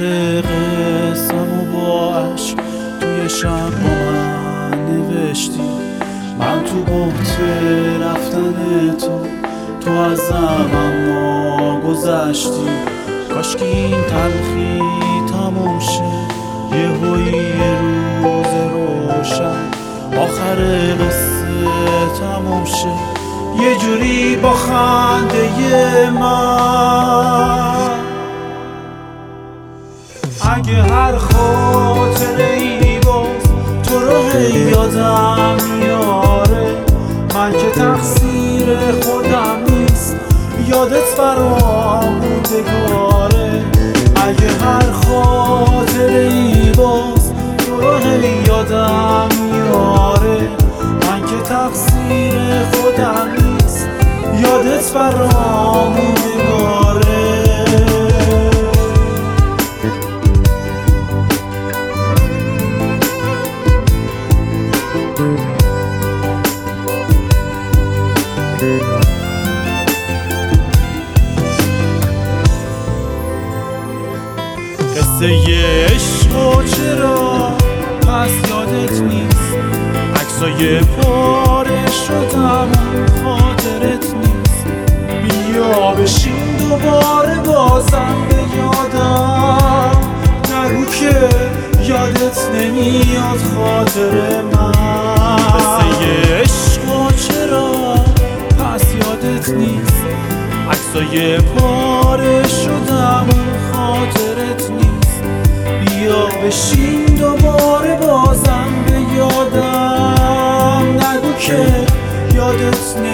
آخر قصم و با عشق توی شب با من نوشتی. من تو بحت رفتن تو ازم اما گذشتی. کاشکی این تلخی تموم شه یه روز روشن، آخر قصه تموم شه یه جوری با خنده من. اگه هر خاطره ای باز تو رو یادم میاره، من که تقصیر خودم نیست یادت برام موندگاره. اگه هر خاطره ای باز تو رو یادم میاره، من که تقصیر خودم نیست یادت برام موندگاره. قصه عشق و چرا پس یادت نیست، عکسای پاره شدم خاطرت نیست. بیا بشین دوباره بازم به یادم نگو که یادت نمیاد خاطر من. قصه عشق و چرا پس یادت نیست، عکسای پاره شدم خاطرت نیست. بیا بشین دوباره بازم به یادم نگو که یادت